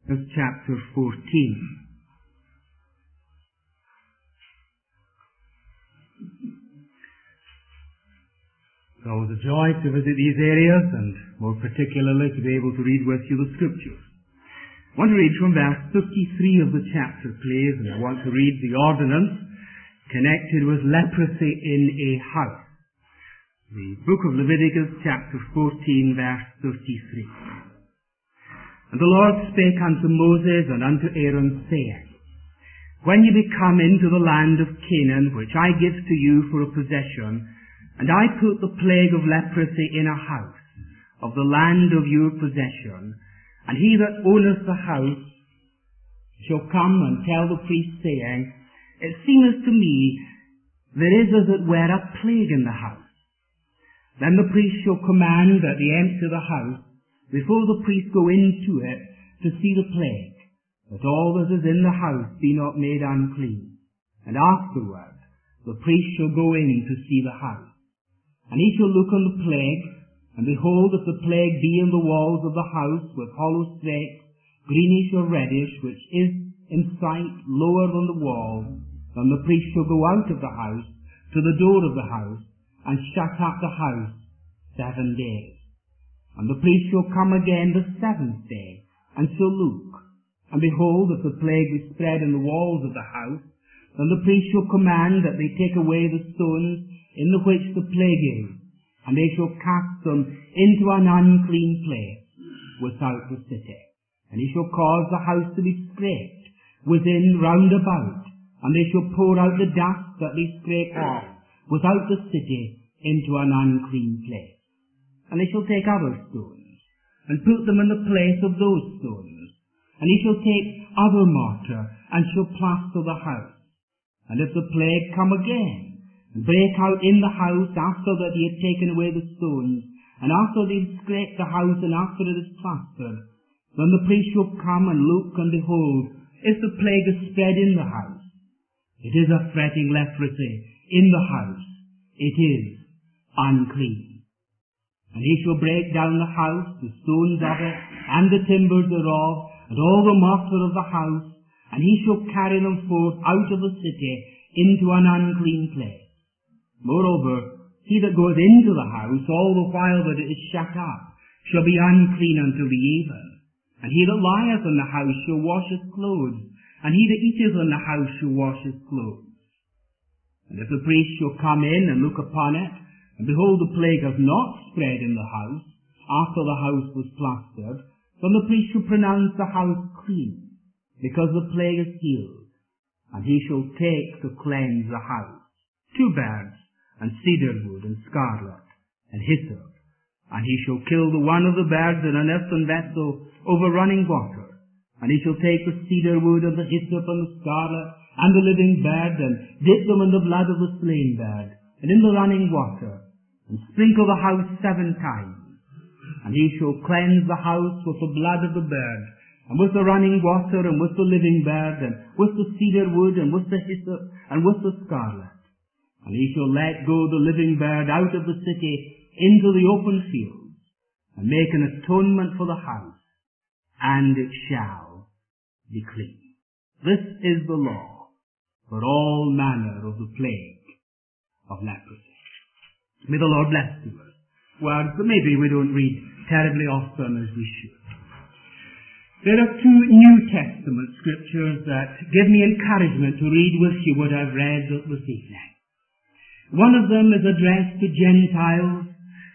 of chapter 14. It's always a joy to visit these areas, and more particularly to be able to read with you the Scriptures. I want to read from verse 53 of the chapter, please, and I want to read the ordinance connected with leprosy in a house. The book of Leviticus, chapter 14, verse 33. And the Lord spake unto Moses and unto Aaron, saying, When ye be come into the land of Canaan, which I give to you for a possession, and I put the plague of leprosy in a house of the land of your possession, and he that owneth the house shall come and tell the priest, saying, It seemeth to me there is as it were a plague in the house. Then the priest shall command that they empty the house before the priest go into it to see the plague, that all that is in the house be not made unclean. And afterward the priest shall go in to see the house. And he shall look on the plague, and behold, if the plague be in the walls of the house with hollow streaks, greenish or reddish, which is in sight lower than the wall, then the priest shall go out of the house to the door of the house, and shut up the house 7 days. And the priest shall come again the 7th day, and shall look. And behold, if the plague be spread in the walls of the house, then the priest shall command that they take away the stones in the which the plague is, and they shall cast them into an unclean place without the city. And he shall cause the house to be scraped within round about, and they shall pour out the dust that they scrape off without the city into an unclean place. And they shall take other stones, and put them in the place of those stones. And he shall take other mortar, and shall plaster the house. And if the plague come again, and break out in the house after that he had taken away the stones, and after they had scraped the house, and after it is plastered, then the priest shall come and look, and behold, if the plague is spread in the house, it is a fretting leprosy in the house, it is unclean. And he shall break down the house, the stones of it, and the timbers thereof, and all the mortar of the house, and he shall carry them forth out of the city into an unclean place. Moreover, he that goeth into the house all the while that it is shut up shall be unclean until the even. And he that lieth in the house shall wash his clothes, and he that eateth in the house shall wash his clothes. And if the priest shall come in and look upon it, and behold, the plague has not spread in the house, after the house was plastered, then the priest shall pronounce the house clean, because the plague is healed. And he shall take to cleanse the house 2 birds, and cedar wood, and scarlet, and hyssop. And he shall kill the one of the birds in an earthen vessel over running water. And he shall take the cedar wood, and the hyssop, and the scarlet, and the living bird, and dip them in the blood of the slain bird, and in the running water, and sprinkle the house 7 times. And he shall cleanse the house with the blood of the bird, and with the running water, and with the living bird, and with the cedar wood, and with the hyssop, and with the scarlet. And he shall let go the living bird out of the city into the open fields, and make an atonement for the house, and it shall be clean. This is the law for all manner of the plague of leprosy. May the Lord bless to us words that maybe we don't read terribly often as we should. There are 2 New Testament scriptures that give me encouragement to read with you what I've read this evening. One of them is addressed to Gentiles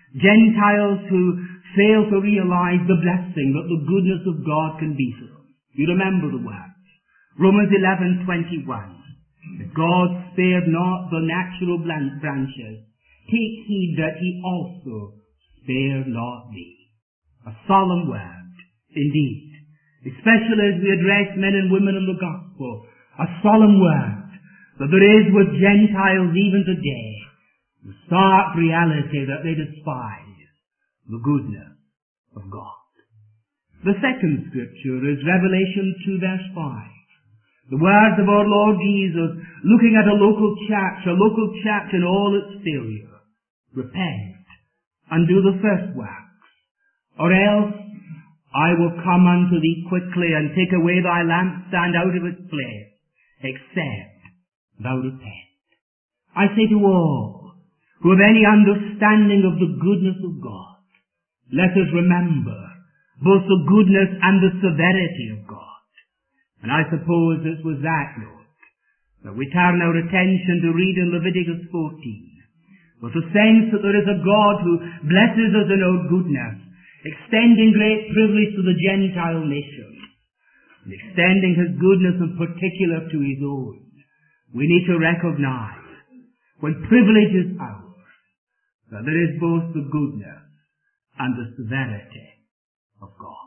who fail to realize the blessing that the goodness of God can be for them. You remember the words. Romans 11:21. If God spared not the natural branches, take heed that he also spare not thee. A solemn word, indeed. Especially as we address men and women in the gospel. A solemn word. That there is with Gentiles even today the stark reality that they despise the goodness of God. The second scripture is Revelation 2 verse 5. The words of our Lord Jesus looking at a local church in all its failure. Repent and do the first works, or else I will come unto thee quickly and take away thy lampstand out of its place, except thou repent. I say to all who have any understanding of the goodness of God, let us remember both the goodness and the severity of God. And I suppose it was that, Lord, that we turn our attention to read in Leviticus 14, with the sense that there is a God who blesses us in our goodness, extending great privilege to the Gentile nations, and extending his goodness in particular to his own. We need to recognize, when privilege is ours, that there is both the goodness and the severity of God.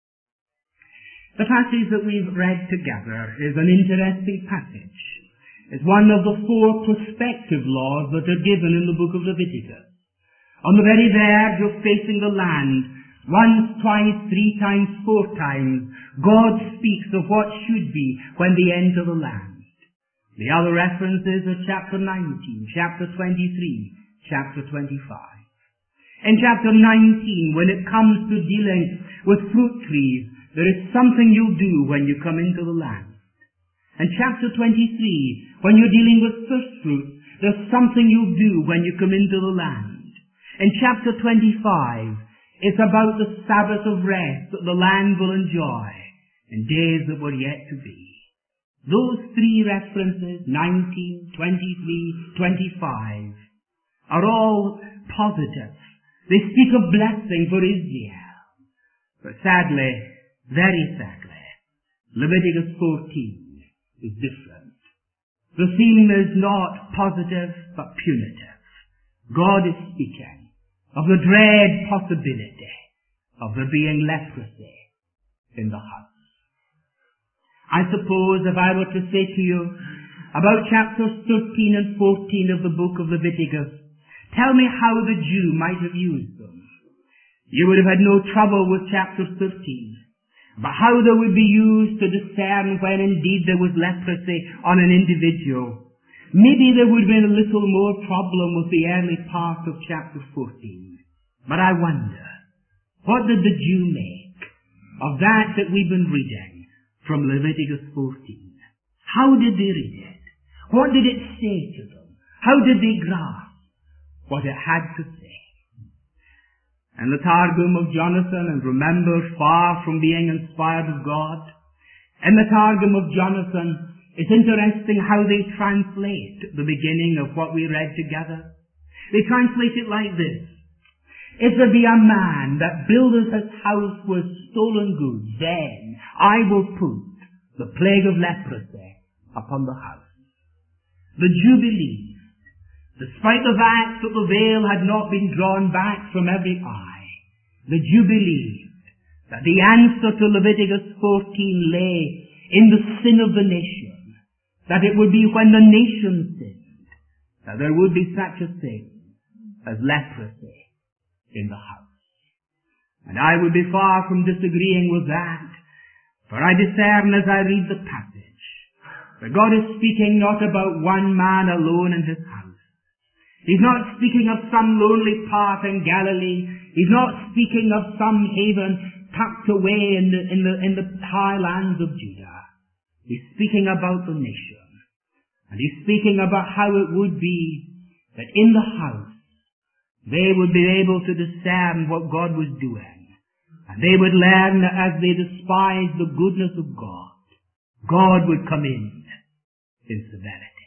The passage that we've read together is an interesting passage. It's one of the 4 prospective laws that are given in the book of Leviticus. On the very verge of facing the land, once, twice, 3 times, 4 times, God speaks of what should be when they enter the land. The other references are chapter 19, chapter 23, chapter 25. In chapter 19, when it comes to dealing with fruit trees, there is something you do when you come into the land. In chapter 23, when you're dealing with first fruit, there's something you do when you come into the land. In chapter 25, it's about the Sabbath of rest that the land will enjoy in days that were yet to be. Those 3 references, 19, 23, 25, are all positive. They speak of blessing for Israel. But sadly, very sadly, Leviticus 14 is different. The theme is not positive, but punitive. God is speaking of the dread possibility of there being leprosy in the house. I suppose if I were to say to you about chapters 13 and 14 of the book of Leviticus, tell me how the Jew might have used them, you would have had no trouble with chapter 13. But how they would be used to discern when indeed there was leprosy on an individual, maybe there would have been a little more problem with the early part of chapter 14. But I wonder, what did the Jew make of that we've been reading from Leviticus 14? How did they read it? What did it say to them? How did they grasp what it had to say? And the Targum of Jonathan, and remember, far from being inspired of God, in the Targum of Jonathan, it's interesting how they translate the beginning of what we read together. They translate it like this: if there be a man that buildeth his house with stolen goods, then I will put the plague of leprosy upon the house. The Jew believed, despite the fact that the veil had not been drawn back from every eye, the Jew believed that the answer to Leviticus 14 lay in the sin of the nation, that it would be when the nation sinned that there would be such a thing as leprosy in the house. And I would be far from disagreeing with that, for I discern as I read the passage that God is speaking not about one man alone in his house. He's not speaking of some lonely part in Galilee. He's not speaking of some haven tucked away in the highlands of Judah. He's speaking about the nation. And he's speaking about how it would be that in the house they would be able to discern what God was doing. And they would learn that as they despised the goodness of God, God would come in severity.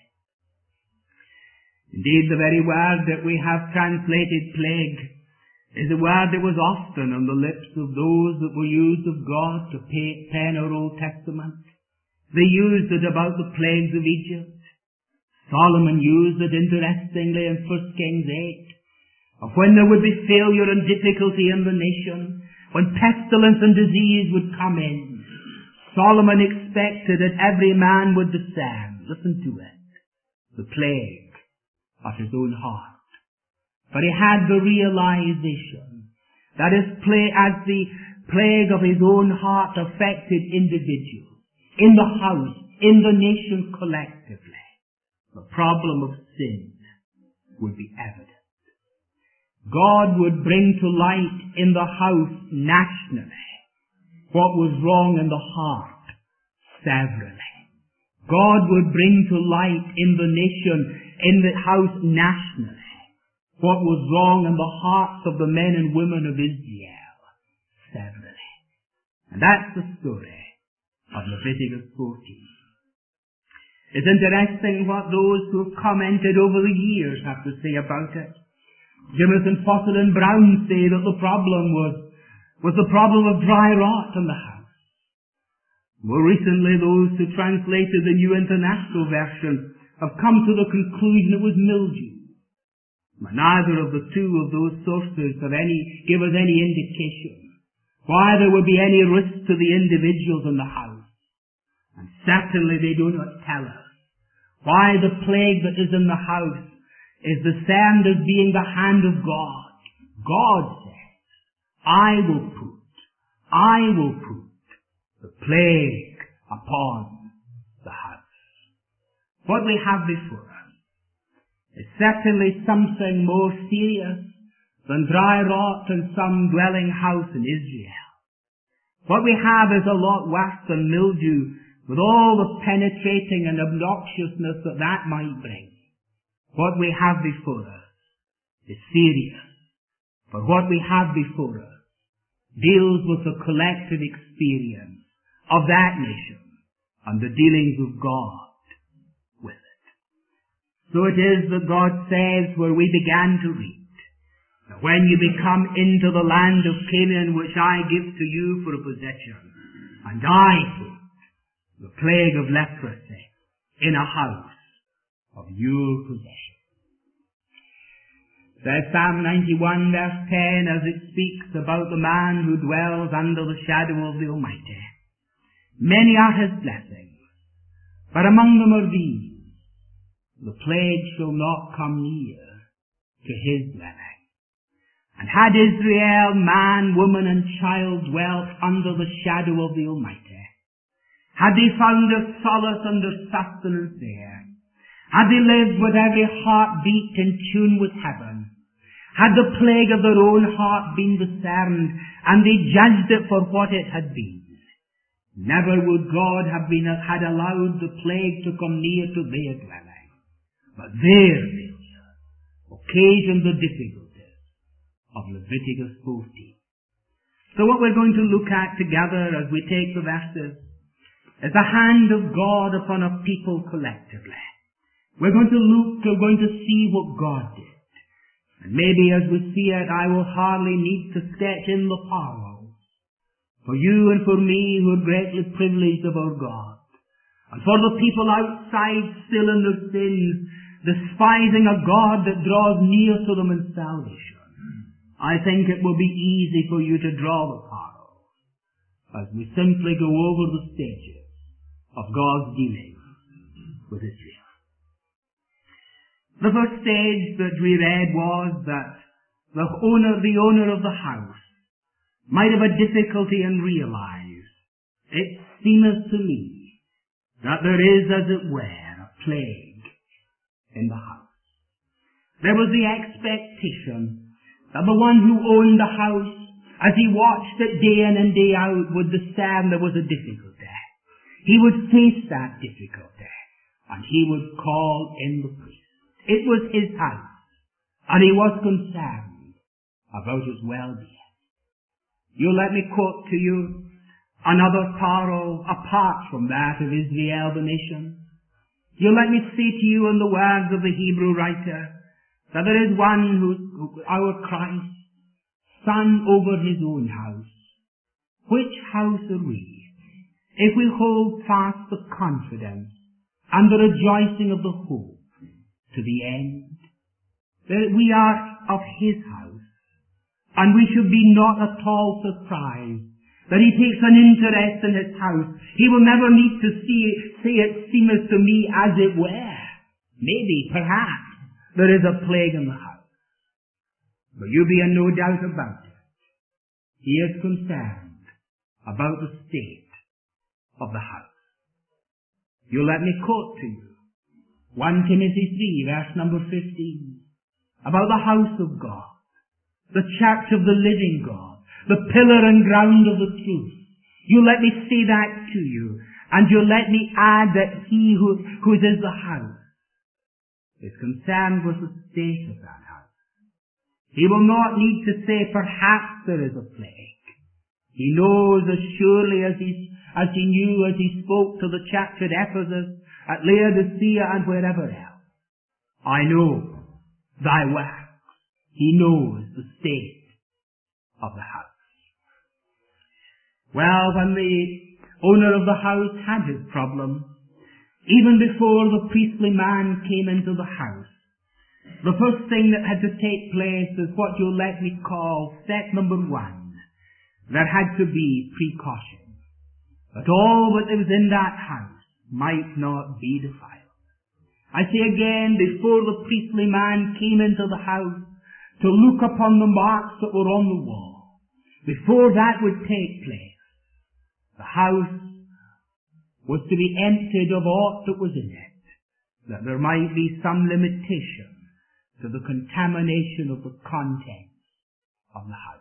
Indeed, the very word that we have translated plague is a word that was often on the lips of those that were used of God to pen our Old Testament. They used it about the plagues of Egypt. Solomon used it interestingly in 1 Kings 8, of when there would be failure and difficulty in the nation, when pestilence and disease would come in. Solomon expected that every man would discern, listen to it, the plague of his own heart. But he had the realization that as the plague of his own heart affected individuals, in the house, in the nation collectively, the problem of sin would be evident. God would bring to light in the house nationally what was wrong in the heart severally. God would bring to light in the nation, in the house nationally, what was wrong in the hearts of the men and women of Israel severally. And that's the story of Leviticus 14. It's interesting what those who have commented over the years have to say about it. Jimison, Fossil and Brown say that the problem was the problem of dry rot in the house. More recently, those who translated the New International Version have come to the conclusion it was mildew. But neither of the two of those sources give us any indication why there would be any risk to the individuals in the house. And certainly they do not tell us why the plague that is in the house is discerned as being the hand of God. God says, I will put the plague upon the house. What we have before us is certainly something more serious than dry rot in some dwelling house in Israel. What we have is a lot worse than mildew, with all the penetrating and obnoxiousness that might bring. What we have before us is serious, for what we have before us deals with the collective experience of that nation and the dealings of God with it. So it is that God says, where we began to read, that when you become into the land of Canaan, which I give to you for a possession, and I put the plague of leprosy in a house of your possession. Says Psalm 91 verse 10, as it speaks about the man who dwells under the shadow of the Almighty. Many are his blessings, but among them are these: the plague shall not come near to his dwelling. And had Israel, man, woman, and child dwelt under the shadow of the Almighty, had they found their solace and their sustenance there, had they lived with every heartbeat in tune with heaven, had the plague of their own heart been discerned, and they judged it for what it had been, never would God have had allowed the plague to come near to their dwelling. But their failure occasioned the difficulties of Leviticus 14. So what we're going to look at together as we take the verses is the hand of God upon a people collectively. We're going to see what God did. And maybe as we see it, I will hardly need to sketch in the parallels for you and for me who are greatly privileged of our God, and for the people outside still in their sins, despising a God that draws near to them in salvation. I think it will be easy for you to draw the parallels as we simply go over the stages of God's dealings with Israel. The first stage that we read was that the owner of the house might have a difficulty in realize, it seemeth to me that there is, as it were, a plague in the house. There was the expectation that the one who owned the house, as he watched it day in and day out, would discern there was a difficulty. He would face that difficulty, and he would call in the priest. It was his house, and he was concerned about his well-being. You let me quote to you another parable apart from that of Israel the nation. You let me say to you in the words of the Hebrew writer that there is one who, our Christ, son over his own house. Which house are we, if we hold fast the confidence and the rejoicing of the hope to the end? That we are of his house, and we should be not at all surprised that he takes an interest in his house. He will never need to say it seemeth to me as it were. Maybe, perhaps, there is a plague in the house. But you be in no doubt about it. He is concerned about the state of the house. You let me quote to you 1 Timothy 3, verse number 15, about the house of God, the church of the living God, the pillar and ground of the truth. You let me say that to you. And you let me add that he who is in the house is concerned with the state of that house. He will not need to say, perhaps there is a plague. He knows as surely as he knew as he spoke to the church at Ephesus, at Laodicea, and wherever else. I know thy works. He knows the state of the house. Well, when the owner of the house had his problem, even before the priestly man came into the house, the first thing that had to take place is what you'll let me call step number 1. There had to be precaution, that all that was in that house might not be defiled. I say again, before the priestly man came into the house to look upon the marks that were on the wall, before that would take place, the house was to be emptied of aught that was in it, that there might be some limitation to the contamination of the contents of the house.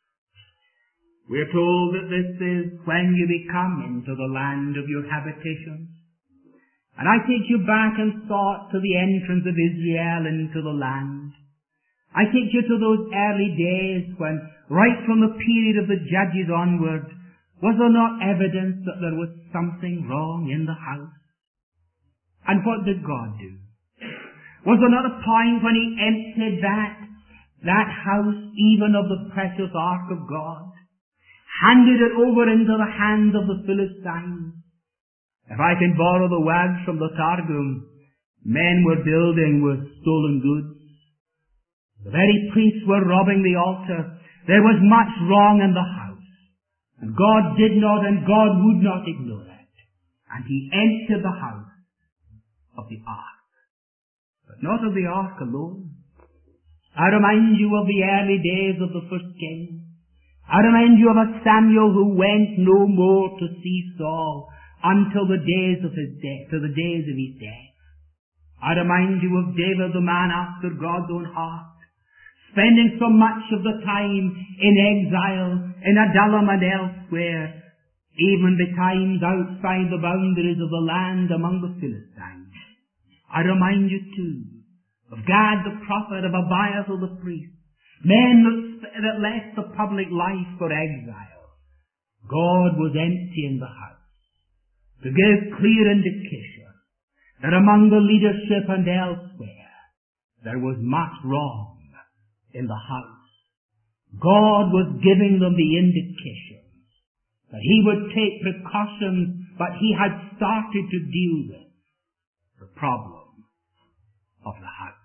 We are told that this is when you become into the land of your habitation. And I take you back in thought to the entrance of Israel into the land. I take you to those early days when, right from the period of the judges onward, was there not evidence that there was something wrong in the house? And what did God do? Was there not a point when he emptied that house, even of the precious ark of God, handed it over into the hands of the Philistines? If I can borrow the words from the Targum, men were building with stolen goods. The very priests were robbing the altar. There was much wrong in the house. And God did not and God would not ignore it. And he emptied the house of the ark. But not of the ark alone. I remind you of the early days of the first king. I remind you of a Samuel who went no more to see Saul until the days of his death, to the days of his death. I remind you of David, the man after God's own heart, spending so much of the time in exile, in Adullam and elsewhere, even betimes outside the boundaries of the land among the Philistines. I remind you too of Gad the prophet, of Abiathar the priest, men that left the public life for exile. God was emptying the house to give clear indication that among the leadership and elsewhere there was much wrong in the house. God was giving them the indication that he would take precautions, but he had started to deal with the problem of the house.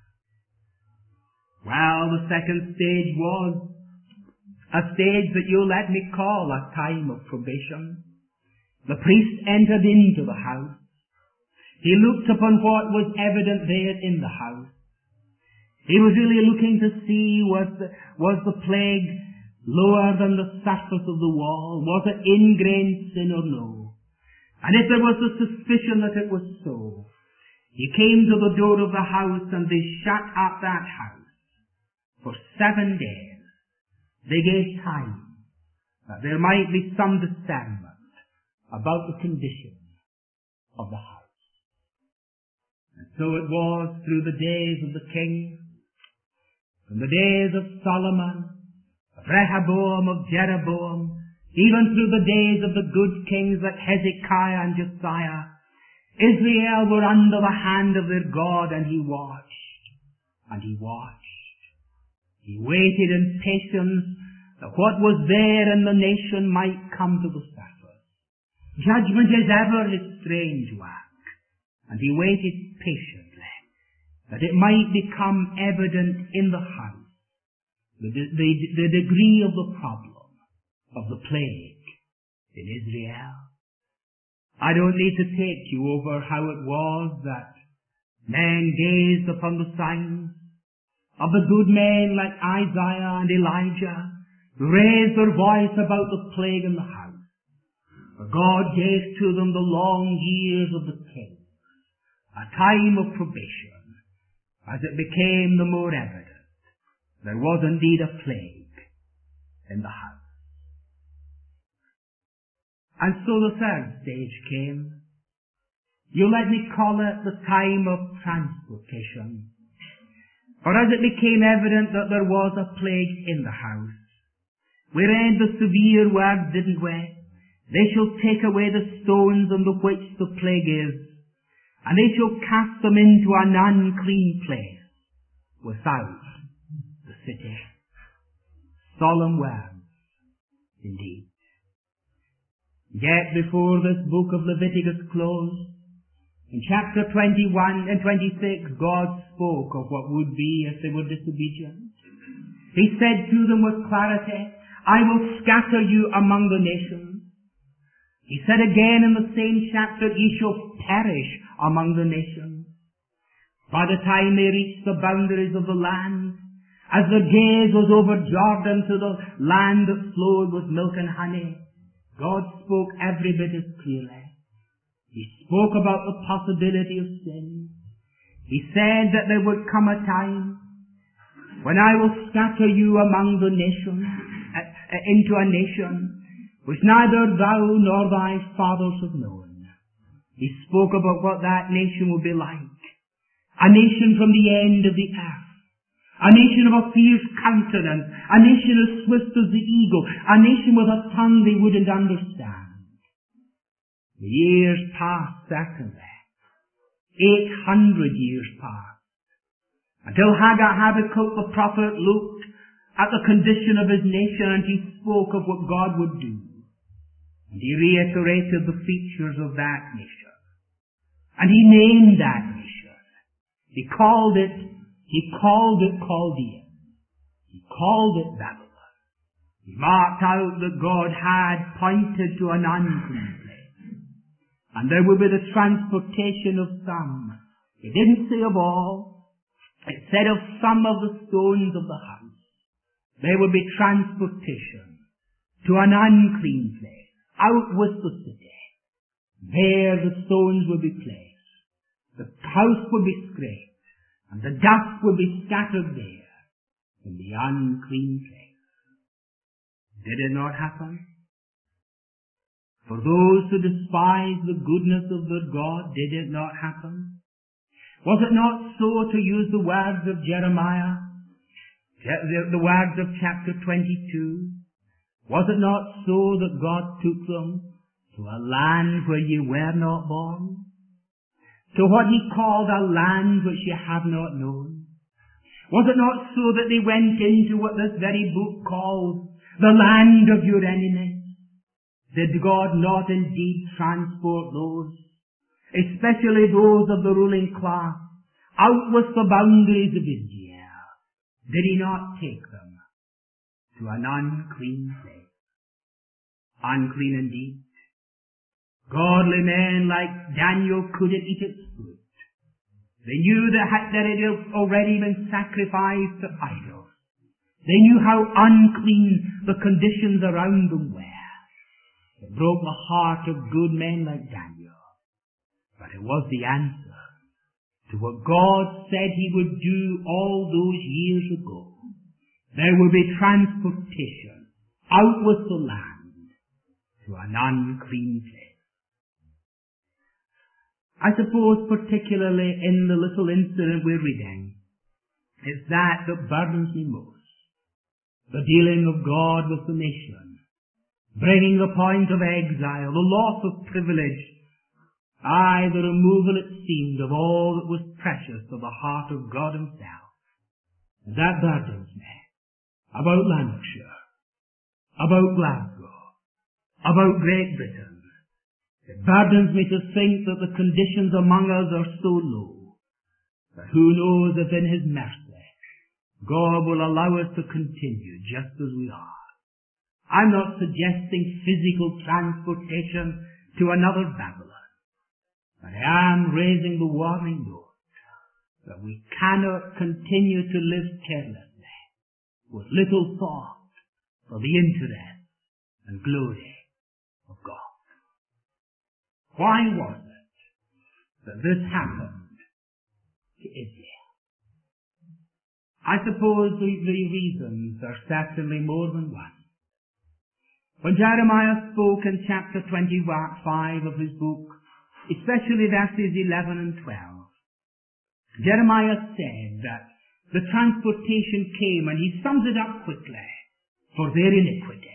Well, the second stage was a stage that you'll let me call a time of probation. The priest entered into the house. He looked upon what was evident there in the house. He was really looking to see was the plague lower than the surface of the wall? Was it ingrained sin or no? And if there was a suspicion that it was so, he came to the door of the house and they shut up that house for 7 days. They gave time that there might be some discernment about the condition of the house. And so it was through the days of the king, from the days of Solomon, of Rehoboam, of Jeroboam, even through the days of the good kings like Hezekiah and Josiah, Israel were under the hand of their God, and he watched, and he watched. He waited in patience that what was there in the nation might come to the surface. Judgment is ever his strange work, and he waited patiently that it might become evident in the house the degree of the problem of the plague in Israel. I don't need to take you over how it was that men gazed upon the signs of the good men like Isaiah and Elijah, who raised their voice about the plague in the house. For God gave to them the long years of the king, a time of probation, as it became the more evident there was indeed a plague in the house. And so the third stage came. You let me call it the time of transportation. For as it became evident that there was a plague in the house, we read the severe word, didn't we? They shall take away the stones on the which the plague is, and they shall cast them into an unclean place without the city. Solemn words, indeed. Yet before this book of Leviticus closed, in chapter 21 and 26, God spoke of what would be if they were disobedient. He said to them with clarity, I will scatter you among the nations. He said again in the same chapter, ye shall perish among the nations. By the time they reached the boundaries of the land, as their gaze was over Jordan to the land that flowed with milk and honey, God spoke every bit as clearly. He spoke about the possibility of sin. He said that there would come a time when I will scatter you among the nations, into a nation which neither thou nor thy fathers have known. He spoke about what that nation would be like. A nation from the end of the earth. A nation of a fierce countenance. A nation as swift as the eagle. A nation with a tongue they wouldn't understand. The years passed, certainly. 800 years passed. Until Habakkuk the prophet looked at the condition of his nation and he spoke of what God would do. And he reiterated the features of that nation. And he named that nation. He called it Chaldean. He called it Babylon. He marked out that God had pointed to an unclean place. And there would be the transportation of some. He didn't say of all. It said of some of the stones of the house. There would be transportation to an unclean place, out with the city. There the stones would be placed. The house would be scraped, and the dust would be scattered there in the unclean place. Did it not happen? For those who despise the goodness of their God, did it not happen? Was it not so, to use the words of Jeremiah, the words of chapter 22? Was it not so that God took them to a land where ye were not born? To what he called a land which ye have not known? Was it not so that they went into what this very book calls the land of your enemies? Did God not indeed transport those, especially those of the ruling class, out with the boundaries of Israel? Did he not take them to an unclean place? Unclean indeed. Godly men like Daniel couldn't eat its fruit. They knew that it had already been sacrificed to idols. They knew how unclean the conditions around them were. It broke the heart of good men like Daniel. But it was the answer to what God said he would do all those years ago. There will be transportation out with the land to an unclean place. I suppose particularly in the little incident we're reading, it's that burdens me most. The dealing of God with the nation, bringing the point of exile, the loss of privilege, the removal, it seemed, of all that was precious to the heart of God himself. And that burdens me. About Lanarkshire, about Glasgow, about Great Britain. It burdens me to think that the conditions among us are so low that who knows if in his mercy God will allow us to continue just as we are. I'm not suggesting physical transportation to another Babylon. But I am raising the warning note that we cannot continue to live carelessly with little thought for the interest and glory of God. Why was it that this happened to Israel? I suppose the reasons are certainly more than one. When Jeremiah spoke in chapter 25 of his book, especially verses 11 and 12, Jeremiah said that the transportation came, and he sums it up quickly, for their iniquity.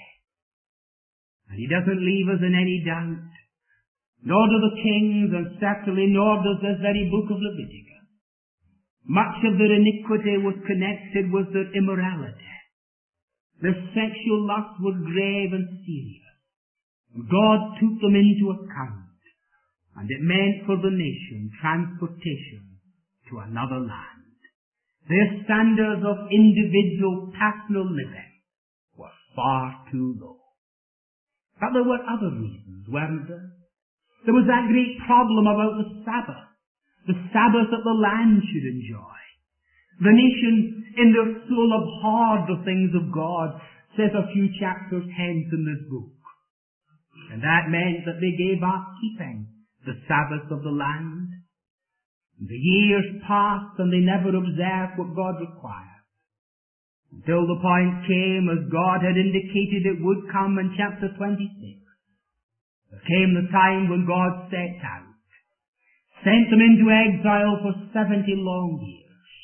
And he doesn't leave us in any doubt, nor do the kings, and certainly nor does this very book of Leviticus. Much of their iniquity was connected with their immorality. Their sexual lust was grave and serious. God took them into account, and it meant for the nation transportation to another land. Their standards of individual personal living were far too low. But there were other reasons, weren't there? There was that great problem about the Sabbath that the land should enjoy. The nation, in their soul, abhorred the things of God, says a few chapters hence in this book. And that meant that they gave up keeping the Sabbath of the land. The years passed and they never observed what God required. Until the point came, as God had indicated it would come in chapter 26. There came the time when God set out, sent them into exile for 70 long years.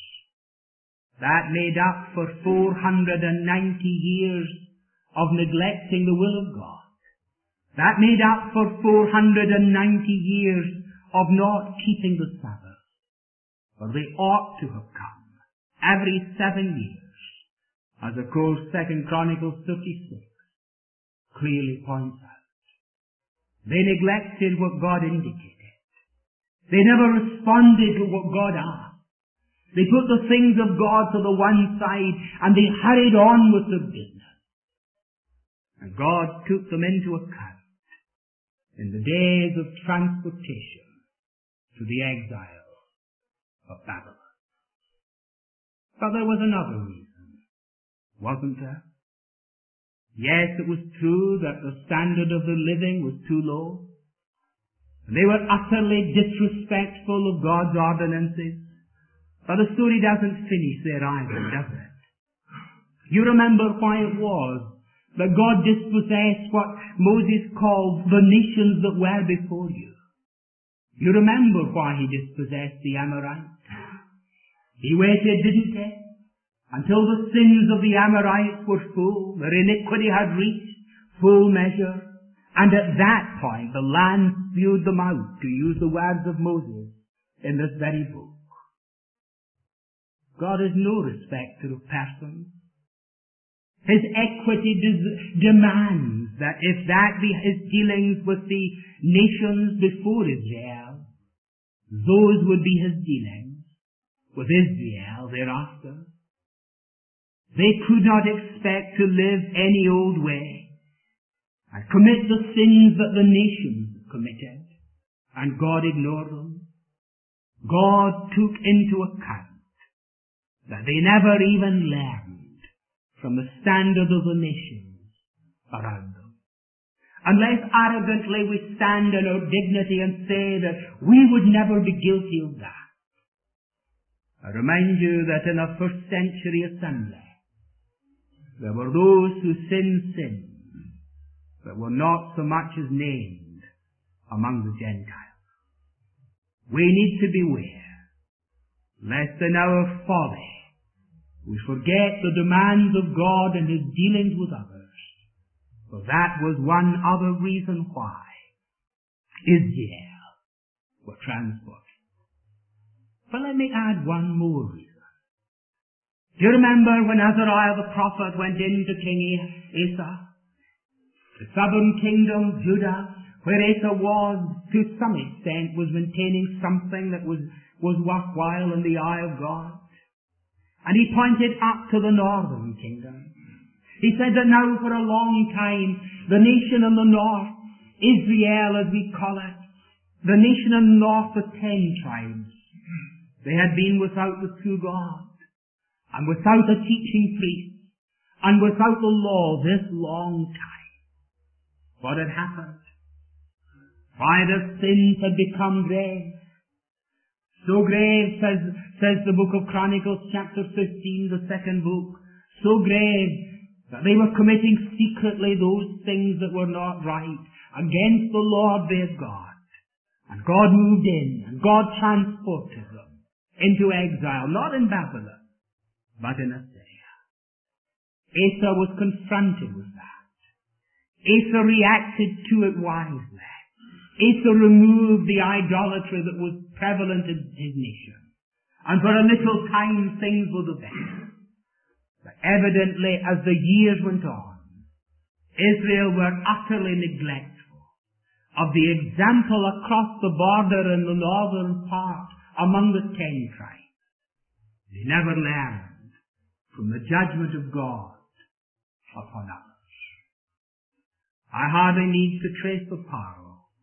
That made up for 490 years of neglecting the will of God. That made up for 490 years of not keeping the Sabbath. For they ought to have come every 7 years, as of course 2 Chronicles 36 clearly points out. They neglected what God indicated. They never responded to what God asked. They put the things of God to the one side and they hurried on with their business. And God took them into account in the days of transportation to the exile of Babylon. But there was another reason, wasn't there? Yes, it was true that the standard of their living was too low. They were utterly disrespectful of God's ordinances. But the story doesn't finish there either, does it? You remember why it was that God dispossessed what Moses called the nations that were before you. You remember why he dispossessed the Amorites. He waited, didn't he, until the sins of the Amorites were full, their iniquity had reached full measure, and at that point the land spewed them out, to use the words of Moses in this very book. God is no respecter of persons. His equity demands that if that be his dealings with the nations before Israel, those would be his dealings with Israel thereafter. They could not expect to live any old way and commit the sins that the nations committed, and God ignored them. God took into account that they never even learned from the standard of the nations around them. Unless arrogantly we stand in our dignity and say that we would never be guilty of that. I remind you that in a first century assembly, there were those who sinned sins that were not so much as named among the Gentiles. We need to beware lest in our folly we forget the demands of God and his dealings with others. For that was one other reason why Israel were transported. But let me add one more reason. Do you remember when Azariah the prophet went into King Asa? The southern kingdom, Judah, where Asa was, to some extent, was maintaining something that was worthwhile in the eye of God. And he pointed up to the northern kingdom. He said that now for a long time, the nation in the north, Israel as we call it, the nation in the north, the 10 tribes, they had been without the true God, and without a teaching priest, and without the law this long time. What had happened? Why their sins had become grave. So grave, says the book of Chronicles, chapter 15, the second book, so grave that they were committing secretly those things that were not right against the Lord their God. And God moved in, and God transported them into exile, not in Babylon, but in Assyria. Asa was confronted with that. Asa reacted to it wisely. Asa removed the idolatry that was prevalent in his nation. And for a little time things were the best. But evidently, as the years went on, Israel were utterly neglectful of the example across the border in the northern part among the 10 tribes. They never learned from the judgment of God upon others. I hardly need to trace the parallel.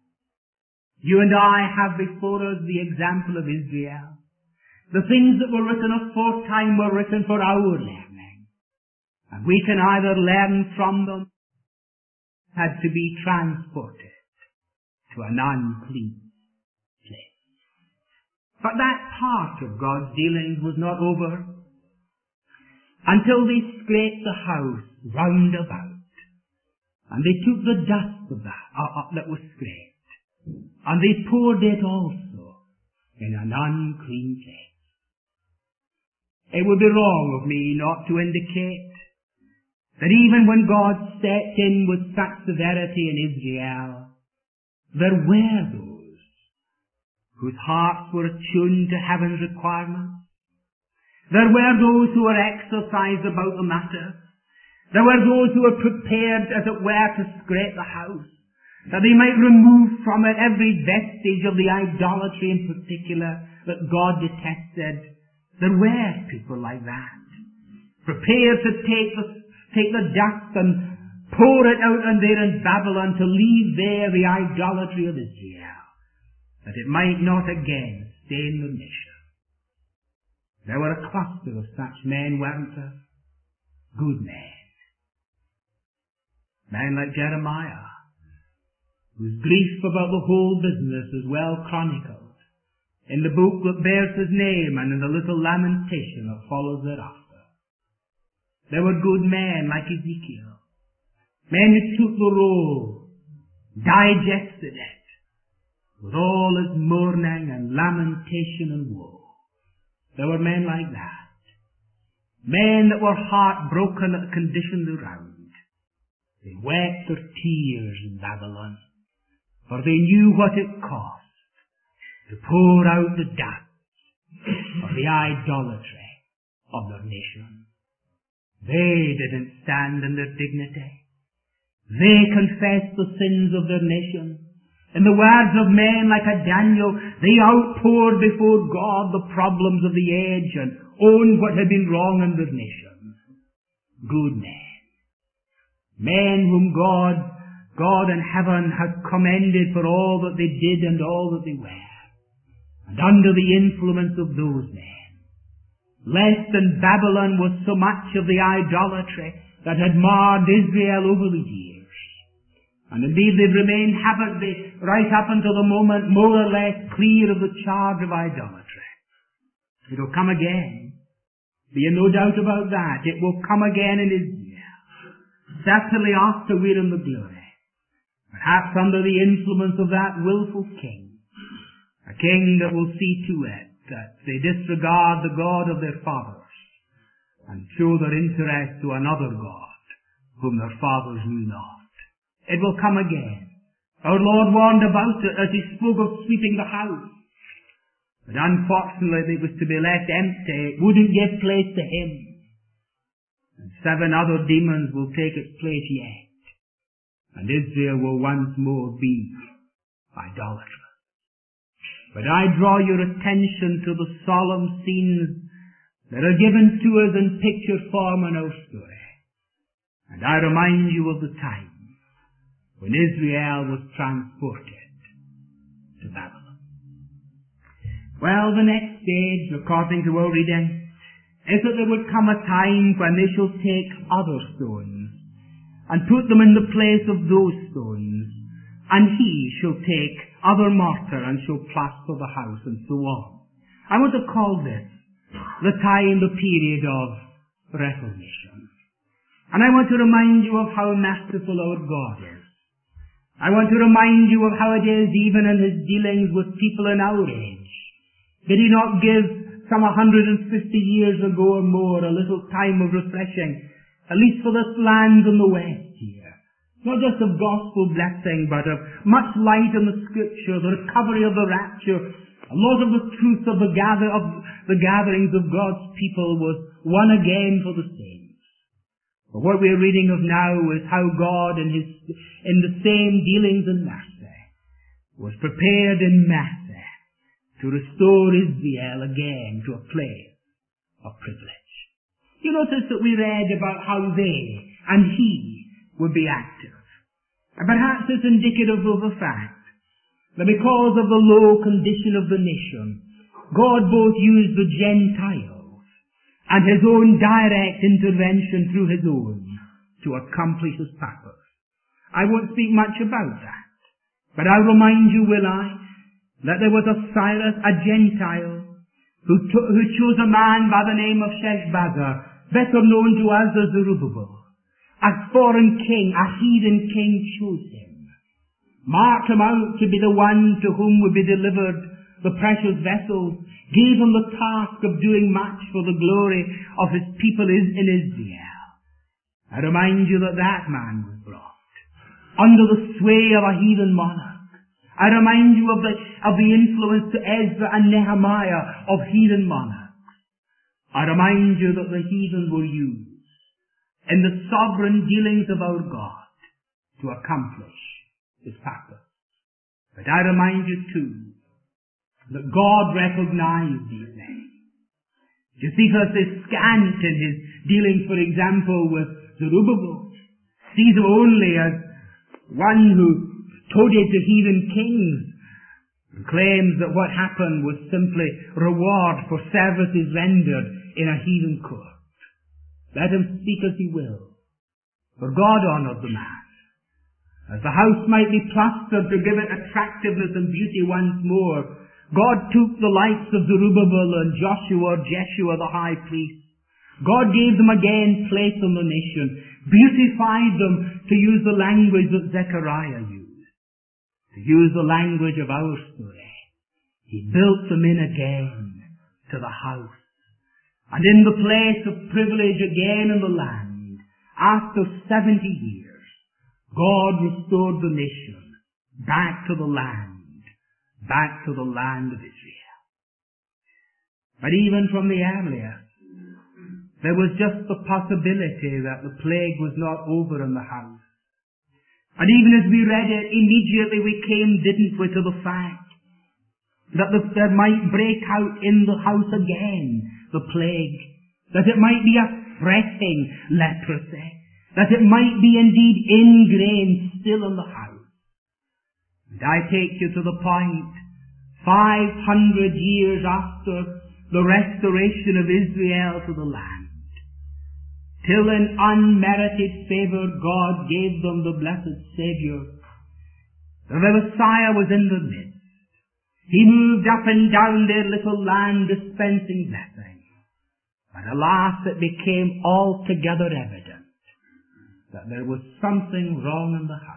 You and I have before us the example of Israel. The things that were written aforetime were written for our learning. And we can either learn from them, had to be transported to an unclean place. But that part of God's dealings was not over until they scraped the house round about. And they took the dust of that was scraped. And they poured it also in an unclean place. It would be wrong of me not to indicate that even when God stepped in with such severity in Israel, there were those whose hearts were attuned to heaven's requirements. There were those who were exercised about the matter. There were those who were prepared, as it were, to scrape the house, that they might remove from it every vestige of the idolatry in particular that God detested. There were people like that, prepared to take the dust and pour it out on there in Babylon, to leave there the idolatry of Israel, that it might not again stain the nation. There were a cluster of such men, weren't there? Good men. Men like Jeremiah, whose grief about the whole business is well chronicled in the book that bears his name and in the little lamentation that follows thereafter. There were good men like Ezekiel, men who took the roll, digested it, with all its mourning and lamentation and woe. There were men like that, men that were heartbroken at the conditions around. They wept their tears in Babylon, for they knew what it cost to pour out the dust of the idolatry of their nation. They didn't stand in their dignity. They confessed the sins of their nation. In the words of men like a Daniel, they outpoured before God the problems of the age and owned what had been wrong in their nation. Good men. Men whom God in heaven had commended for all that they did and all that they were. And under the influence of those men, lest in Babylon was so much of the idolatry that had marred Israel over the years. And indeed they've remained right up until the moment more or less clear of the charge of idolatry. It will come again. Be no doubt about that. It will come again in Israel. Certainly after we're in the glory. Perhaps under the influence of that willful king. A king that will see to it that they disregard the God of their fathers and show their interest to another God whom their fathers knew not. It will come again. Our Lord warned about it as he spoke of sweeping the house. But unfortunately it was to be left empty. It wouldn't give place to him. And 7 other demons will take its place yet. And Israel will once more be idolatrous. But I draw your attention to the solemn scenes that are given to us in picture form in our story. And I remind you of the time when Israel was transported to Babylon. Well, the next stage, according to our reading, is that there would come a time when they shall take other stones and put them in the place of those stones, and he shall take other mortar and shall plaster the house, and so on. I want to call this the period of Reformation. And I want to remind you of how merciful our God is. I want to remind you of how it is even in His dealings with people in our age. Did He not give some 150 years ago or more a little time of refreshing, at least for this land in the West here? Not just of gospel blessing, but of much light in the Scripture, the recovery of the rapture, a lot of the truth of the gatherings of God's people was won again for the saints. But what we're reading of now is how God in the same dealings in mercy was prepared in mercy to restore Israel again to a place of privilege. You notice that we read about how they and He would be active. And perhaps it's indicative of the fact that because of the low condition of the nation, God both used the Gentiles and His own direct intervention through His own to accomplish His purpose. I won't speak much about that, but I'll remind you, will I, that there was a Cyrus, a Gentile, who chose a man by the name of Sheshbazzar, better known to us as Zerubbabel. A foreign king, a heathen king, chose him, marked him out to be the one to whom would be delivered the precious vessels, gave him the task of doing much for the glory of His people in Israel. I remind you that that man was brought under the sway of a heathen monarch. I remind you of the influence to Ezra and Nehemiah of heathen monarchs. I remind you that the heathen were used in the sovereign dealings of our God to accomplish His purpose. But I remind you too that God recognized these things. Josephus is scant in his dealings, for example, with Zerubbabel. Sees him only as one who toadied to heathen kings and claims that what happened was simply reward for services rendered in a heathen court. Let him speak as he will, for God honored the man. As the house might be plastered to give it attractiveness and beauty once more, God took the likes of Zerubbabel and Jeshua the high priest. God gave them again place in the nation, beautified them, to use the language that Zechariah used, to use the language of our story. He built them in again to the house. And in the place of privilege again in the land, after 70 years, God restored the nation back to the land of Israel. But even from the earliest, there was just the possibility that the plague was not over in the house. And even as we read it, immediately we came, didn't we, to the fact that there might break out in the house again the plague, that it might be a fretting leprosy, that it might be indeed ingrained still in the house. And I take you to the point, 500 years after the restoration of Israel to the land, till in unmerited favor God gave them the blessed Savior. The Messiah was in the midst. He moved up and down their little land dispensing blessing. But alas, it became altogether evident that there was something wrong in the house.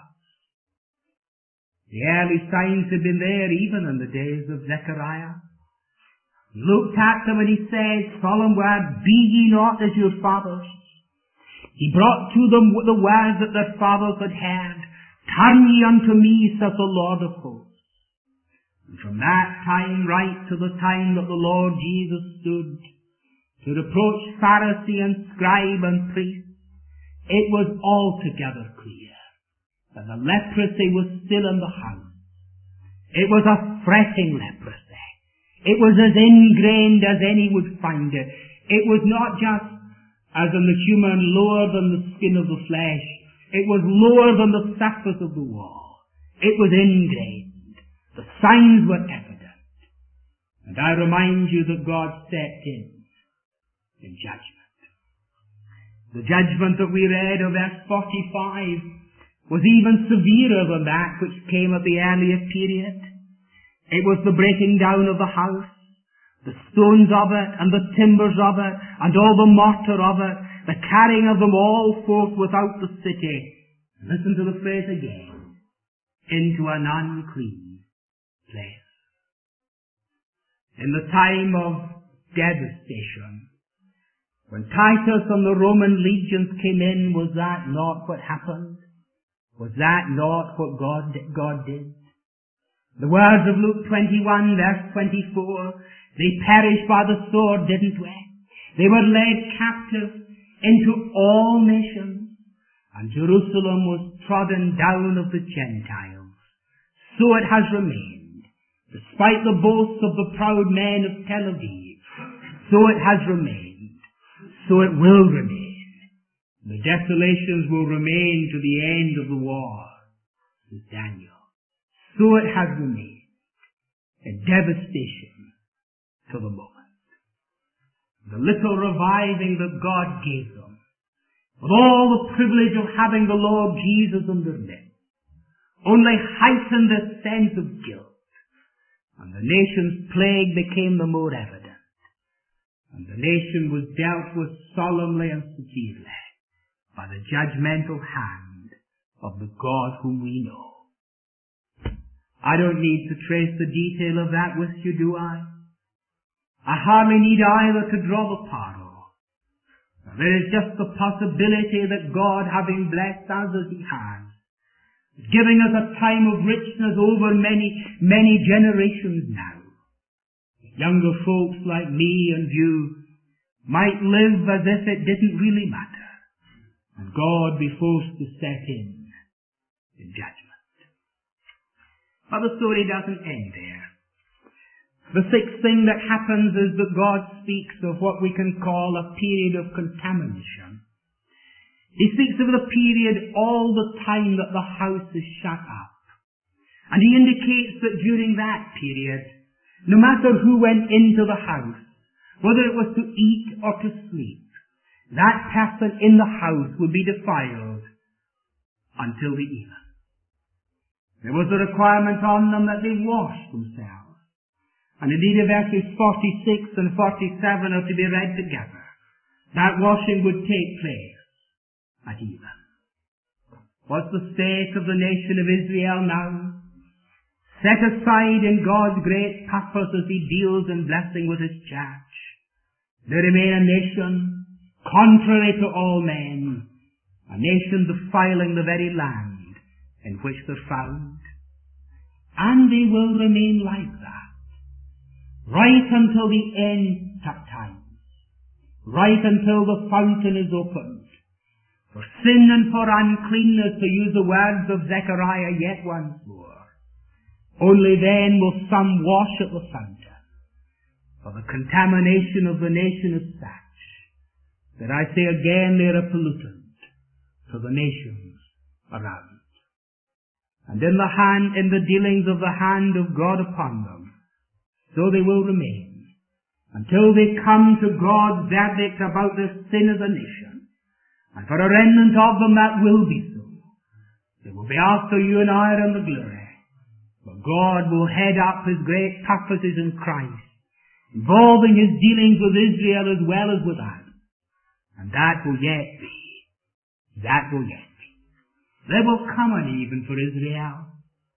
The early signs had been there even in the days of Zechariah. He looked at them and he said, solemn word, be ye not as your fathers. He brought to them the words that their fathers had heard. Turn ye unto me, saith the Lord of hosts. And from that time right to the time that the Lord Jesus stood to reproach Pharisee and scribe and priest, it was altogether clear that the leprosy was still in the house. It was a fretting leprosy. It was as ingrained as any would find it. It was not just, as in the human, lower than the skin of the flesh. It was lower than the surface of the wall. It was ingrained. The signs were evident. And I remind you that God stepped in judgment. The judgment that we read of verse 45 was even severer than that which came at the earlier period. It was the breaking down of the house, the stones of it, and the timbers of it, and all the mortar of it, the carrying of them all forth without the city. Listen to the phrase again. Into an unclean place. In the time of devastation, when Titus and the Roman legions came in, was that not what happened? Was that not what God did? The words of Luke 21 verse 24, they perished by the sword, didn't they? They were led captive into all nations, and Jerusalem was trodden down of the Gentiles. So it has remained, despite the boasts of the proud men of Tel Aviv. So it has remained. So it will remain. The desolations will remain to the end of the war, says Daniel. So it has remained. A devastation to the moment. The little reviving that God gave them, with all the privilege of having the Lord Jesus in their midst, only heightened their sense of guilt, and the nation's plague became the more evident, and the nation was dealt with solemnly and severely by the judgmental hand of the God whom we know. I don't need to trace the detail of that with you, do I? I hardly need either to draw the parallel. There is just the possibility that God, having blessed us as He has, giving us a time of richness over many, many generations now. Younger folks like me and you might live as if it didn't really matter, and God be forced to set in judgment. But the story doesn't end there. The sixth thing that happens is that God speaks of what we can call a period of contamination. He speaks of the period all the time that the house is shut up. And He indicates that during that period, no matter who went into the house, whether it was to eat or to sleep, that person in the house would be defiled until the evening. There was a requirement on them that they wash themselves. And indeed, verses 46 and 47 are to be read together. That washing would take place at even. What's the state of the nation of Israel now? Set aside in God's great purpose as He deals in blessing with His church. They remain a nation contrary to all men, a nation defiling the very land in which they're found. And they will remain like that, right until the end of time, right until the fountain is opened. For sin and for uncleanness, to use the words of Zechariah yet once more. Only then will some wash at the fountain. For the contamination of the nation is such that I say again they are a pollutant to the nations around. And in the dealings of the hand of God upon them, so they will remain, until they come to God's verdict about their sin as a nation. And for a remnant of them that will be so. They will be after you and I in the glory. But God will head up His great purposes in Christ, involving His dealings with Israel as well as with us. And that will yet be. That will yet be. There will come an even for Israel.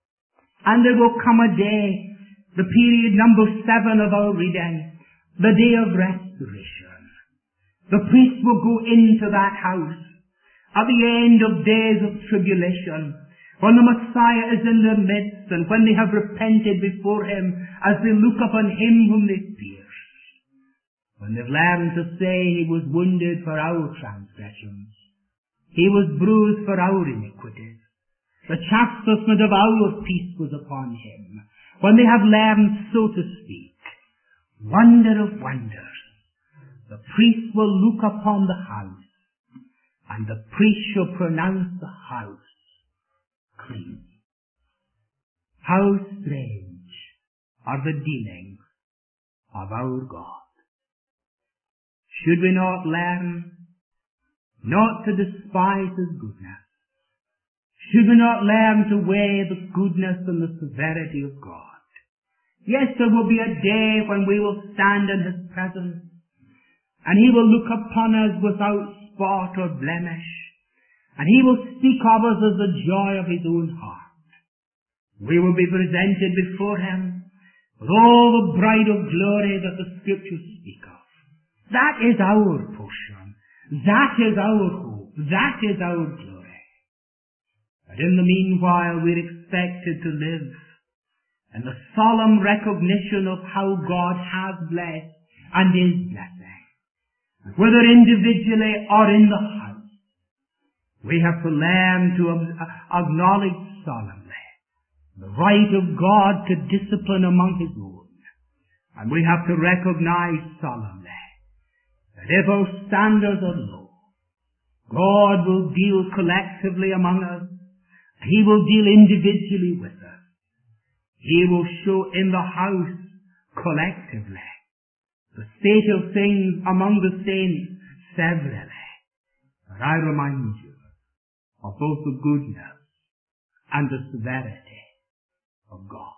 And there will come a day, the period number 7 of our reading, the day of restoration. The priest will go into that house at the end of days of tribulation, when the Messiah is in their midst, and when they have repented before Him as they look upon Him whom they pierce. When they've learned to say He was wounded for our transgressions, He was bruised for our iniquities, the chastisement of our peace was upon Him. When they have learned, so to speak, wonder of wonders, the priest will look upon the house, and the priest shall pronounce the house clean. How strange are the dealings of our God. Should we not learn not to despise His goodness? Should we not learn to weigh the goodness and the severity of God? Yes, there will be a day when we will stand in His presence, and He will look upon us without spot or blemish, and he will speak of us as the joy of his own heart. We will be presented before him with all the bride of glory that the Scriptures speak of. That is our portion. That is our hope. That is our glory. But in the meanwhile, we're expected to live in the solemn recognition of how God has blessed and is blessing. And whether individually or in the house, we have to learn to acknowledge solemnly the right of God to discipline among his own. And we have to recognize solemnly that if our standards are low, God will deal collectively among us. He will deal individually with us. He will show in the house collectively the state of things among the saints severally. But I remind you of both the goodness and the severity of God.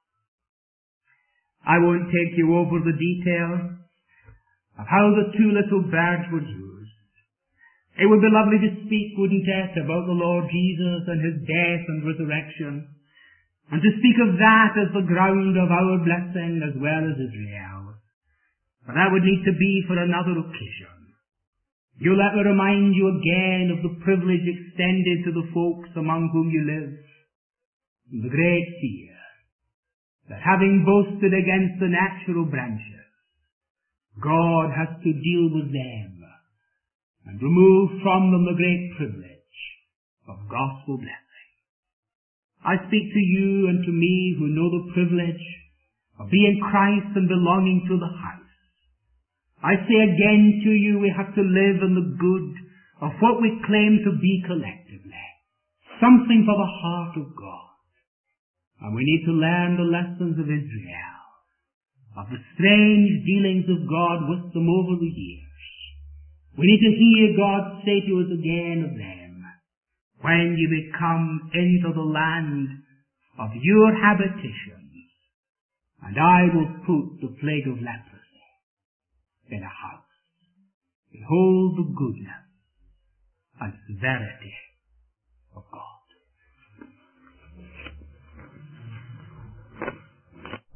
I won't take you over the details of how the two little birds were used. It would be lovely to speak, wouldn't it, about the Lord Jesus and his death and resurrection, and to speak of that as the ground of our blessing as well as Israel. But that would need to be for another occasion. You let me remind you again of the privilege extended to the folks among whom you live, and the great fear that having boasted against the natural branches, God has to deal with them and remove from them the great privilege of gospel blessing. I speak to you and to me who know the privilege of being Christ and belonging to the house. I say again to you, we have to live in the good of what we claim to be collectively, something for the heart of God. And we need to learn the lessons of Israel, of the strange dealings of God with them over the years. We need to hear God say to us again of them, when you become into the land of your habitations, and I will put the plague of leprosy in a house. Behold the goodness and severity of God.